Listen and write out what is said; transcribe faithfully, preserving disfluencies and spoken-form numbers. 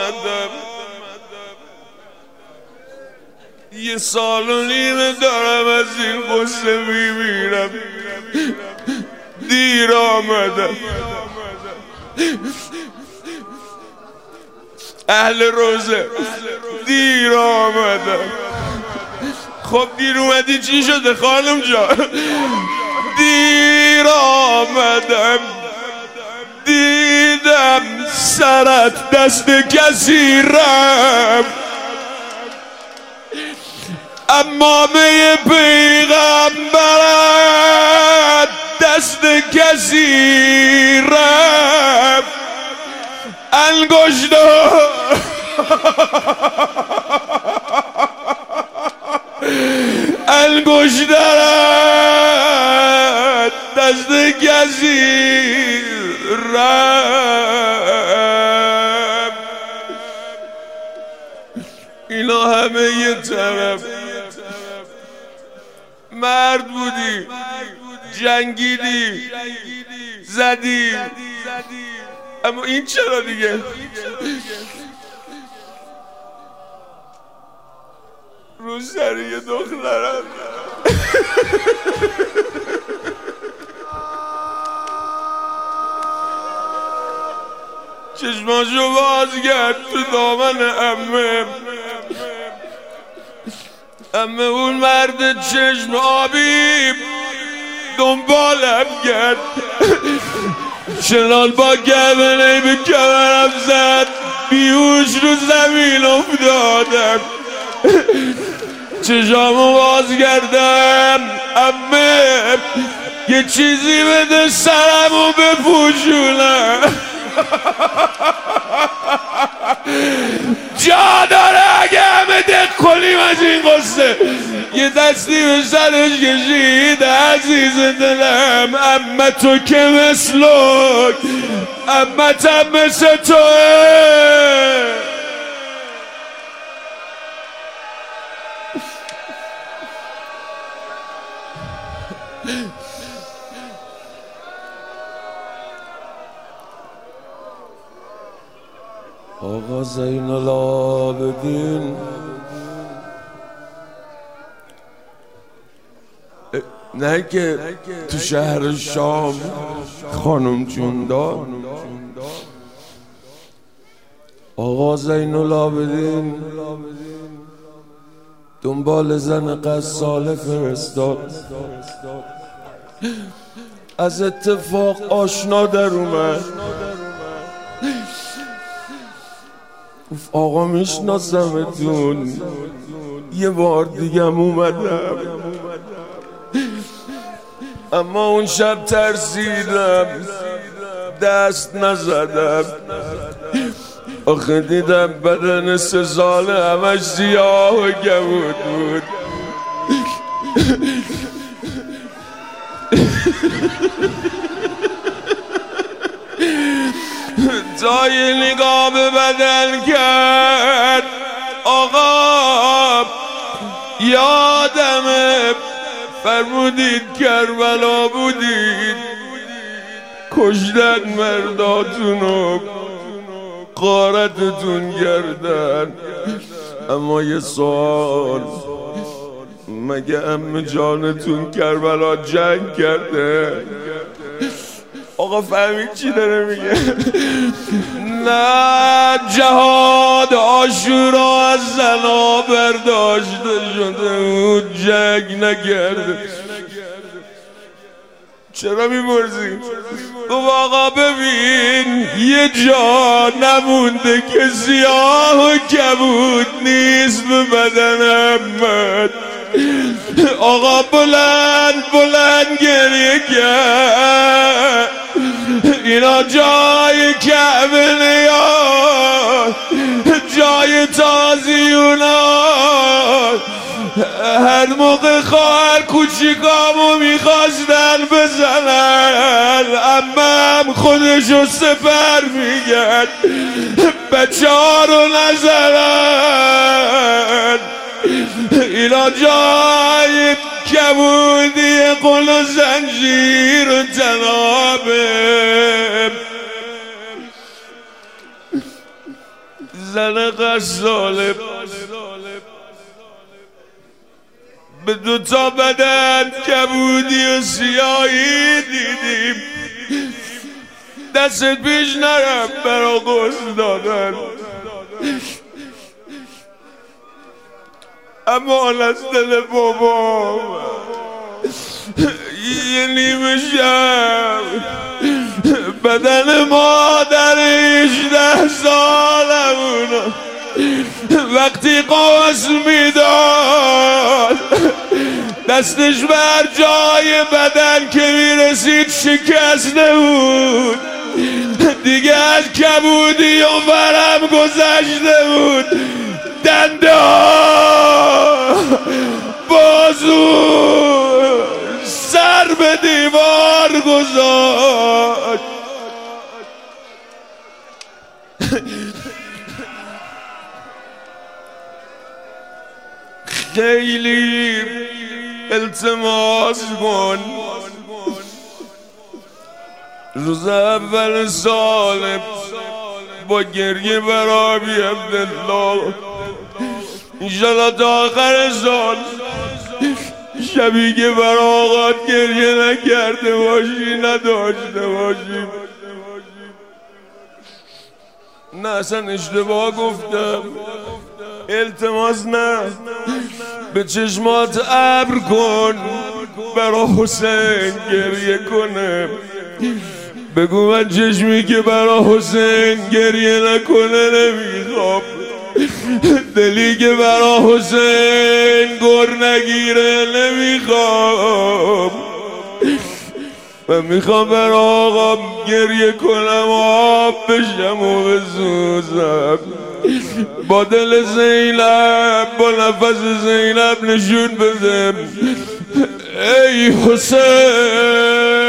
آمدم، یه سال و نیمه دارم از این قصه میمیرم، دیر آمدم. اهل روزه دیر آمدم. خب دیر اومدی چی شده خانم جان؟ دیر آمدم، دیدم سرت دست کسی رفت، امامه پیغمبرت دست کسی رفت، انگشتر انگشترت دست کسی رفت. اینا همه یه طرف. مرد بودی، جنگیدی، زدی، اما این چرا دیگه؟ رو سر یه دخترم چشماشو باز کرد تو دامن عمه. عمه اون مرد چشم آبی دنبالم کرد، چنان با گردنه به کمرم زد، بیهوش رو زمین افتادم. چشامو باز کردم، عمه یه چیزی بده سرمو بپوشونم. جا داره اگه همه دق کنیم از این قصه. یه دستی به سرش کشید، عزیز دلم عمه تو که مثلک، عمه تم مثل توه. آقا زین العابدین نه که تو شهر شام خانم جون داد، آقا زین العابدین دنبال زن قصاله فرستاد، از اتفاق آشنا در اومد، گفت آقا میشناسمتون، یه بار دیگم اومدم اما اون شب ترسیدم دست نزدم، آخه دیدم بدن سه ساله همش سیاه و گمود بود. تا یه نگاه به بدن کرد، آقا یادمه فرمودید کربلا بودید، کشتن مرداتونو غارتتون کردن، اما یه سوال، مگه عمه جانتون کربلا جنگ کرده؟ آقا فهمید چی داره میگه؟ نه، جهاد عاشورا از زنا برداشته شده بود، جنگ نکرده. چرا میپرسی؟ تو آقا ببین یه جا نمونده که سیاه و کبود نیست به بدن عمت. آقا بلند بلند گریه کرد، اینا جای کعبه نیاد، جای تازیونا. هر موقع خواهر کوچیکامو میخواستن بزنن، عمم خودشو سپر میگرد بچه ها رو نزنن. اینا جای کبودی قل و زنجیر و تنابه. زن غزاله به دوتا بدن کبودی و سیاهی دیدیم دست پیش نرم برا غسل دادن اما از دل بابا یه نیمه شب بدن مادر هجده سالمون وقتی قاس میداد دستش بر جای بدن که میرسید شکسته بود دیگه از کبودی و ورم گذشته بود دنده ها بازو سر به دیوار گذاشت خیلی التماس کن روز اول سال با گریه برا بی عبدالله انشالله تا آخر سال شبی که برا آقات گریه نکرده باشی نداشته باشی نه اصلا اشتباه گفتم التماس نه به چشمات ابر کن برا حسین گریه کنه بگو من چشمی که برا حسین گریه نکنه نمیخوام دلی که برا حسین گر نگیره نمیخوام من میخوام برا آقام گریه کنم و آب بشم و بسوزم با دل زینب با نفس زینب نشون بدم ای حسین